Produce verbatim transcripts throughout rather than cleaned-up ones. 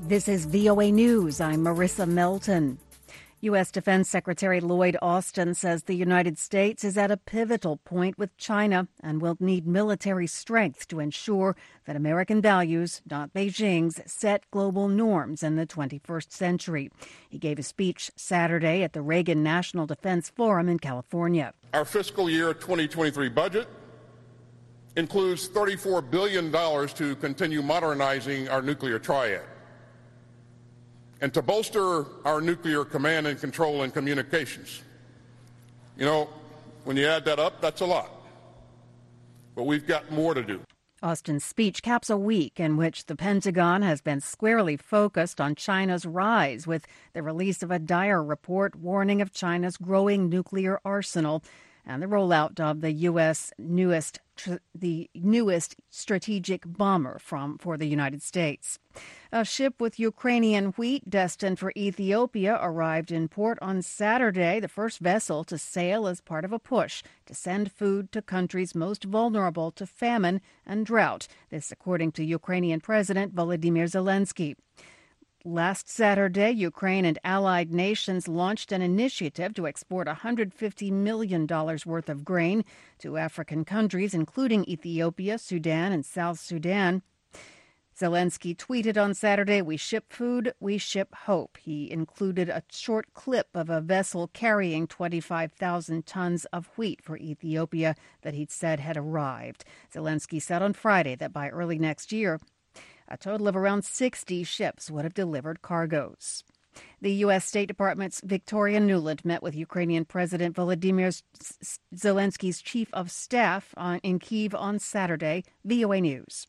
This is V O A News. I'm Marissa Melton. U S. Defense Secretary Lloyd Austin says the United States is at a pivotal point with China and will need military strength to ensure that American values, not Beijing's, set global norms in the twenty-first century. He gave a speech Saturday at the Reagan National Defense Forum in California. Our fiscal year twenty twenty-three budget includes thirty-four billion dollars to continue modernizing our nuclear triad and to bolster our nuclear command and control and communications. You know, when you add that up, that's a lot. But we've got more to do. Austin's speech caps a week in which the Pentagon has been squarely focused on China's rise, with the release of a dire report warning of China's growing nuclear arsenal and the rollout of the U S newest tr- the newest strategic bomber from for the United States. A ship with Ukrainian wheat destined for Ethiopia arrived in port on Saturday, the first vessel to sail as part of a push to send food to countries most vulnerable to famine and drought. This according to Ukrainian President Volodymyr Zelensky. Last Saturday, Ukraine and allied nations launched an initiative to export one hundred fifty million dollars worth of grain to African countries, including Ethiopia, Sudan, and South Sudan. Zelensky tweeted on Saturday, "We ship food, we ship hope." He included a short clip of a vessel carrying twenty-five thousand tons of wheat for Ethiopia that he'd said had arrived. Zelensky said on Friday that by early next year, a total of around sixty ships would have delivered cargoes. The U S. State Department's Victoria Nuland met with Ukrainian President Volodymyr Zelensky's chief of staff on, in Kyiv on Saturday. V O A News.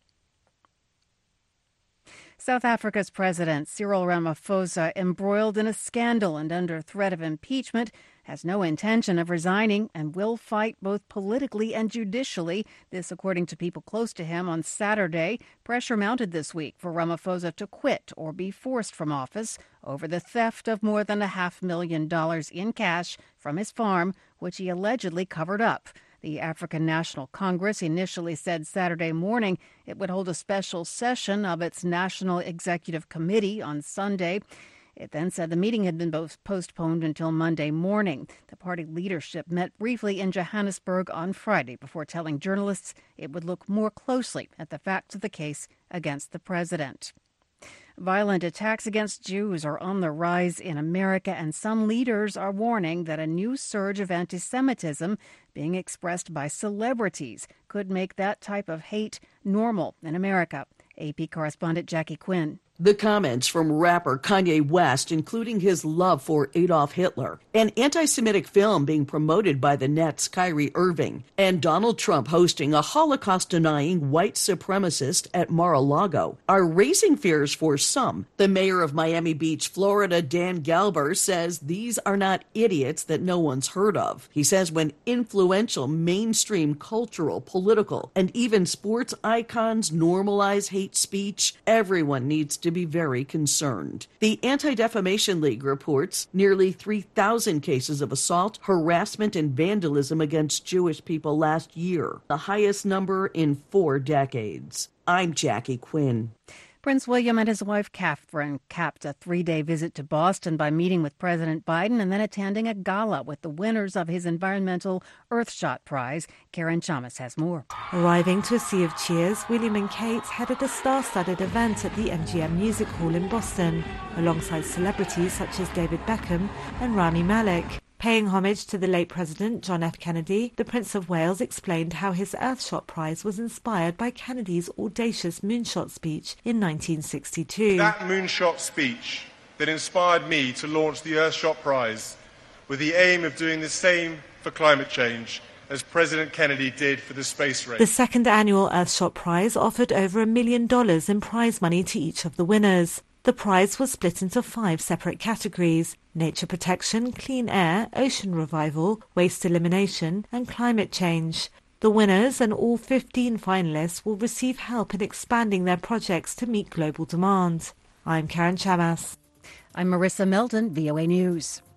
South Africa's President Cyril Ramaphosa, embroiled in a scandal and under threat of impeachment, has no intention of resigning and will fight both politically and judicially. This, according to people close to him on Saturday. Pressure mounted this week for Ramaphosa to quit or be forced from office over the theft of more than a half million dollars in cash from his farm, which he allegedly covered up. The African National Congress initially said Saturday morning it would hold a special session of its National Executive Committee on Sunday. It then said the meeting had been both postponed until Monday morning. The party leadership met briefly in Johannesburg on Friday before telling journalists it would look more closely at the facts of the case against the president. Violent attacks against Jews are on the rise in America, and some leaders are warning that a new surge of anti-Semitism being expressed by celebrities could make that type of hate normal in America. A P correspondent Jackie Quinn. The comments from rapper Kanye West, including his love for Adolf Hitler, an anti-Semitic film being promoted by the Nets' Kyrie Irving, and Donald Trump hosting a Holocaust-denying white supremacist at Mar-a-Lago, are raising fears for some. The mayor of Miami Beach, Florida, Dan Galber, says these are not idiots that no one's heard of. He says when influential mainstream cultural, political, and even sports icons normalize hate speech, everyone needs to be very concerned. The Anti-Defamation League reports nearly three thousand cases of assault, harassment, and vandalism against Jewish people last year, the highest number in four decades. I'm Jackie Quinn. Prince William and his wife Catherine capped a three-day visit to Boston by meeting with President Biden and then attending a gala with the winners of his Environmental Earthshot Prize. Karen Chamas has more. Arriving to a sea of cheers, William and Kate headed a star-studded event at the M G M Music Hall in Boston, alongside celebrities such as David Beckham and Rami Malek. Paying homage to the late President John F. Kennedy, the Prince of Wales explained how his Earthshot Prize was inspired by Kennedy's audacious moonshot speech in nineteen sixty-two. That moonshot speech that inspired me to launch the Earthshot Prize with the aim of doing the same for climate change as President Kennedy did for the space race. The second annual Earthshot Prize offered over a million dollars in prize money to each of the winners. The prize was split into five separate categories: nature protection, clean air, ocean revival, waste elimination, and climate change. The winners and all fifteen finalists will receive help in expanding their projects to meet global demand. I'm Karen Chamas. I'm Marissa Melton, V O A News.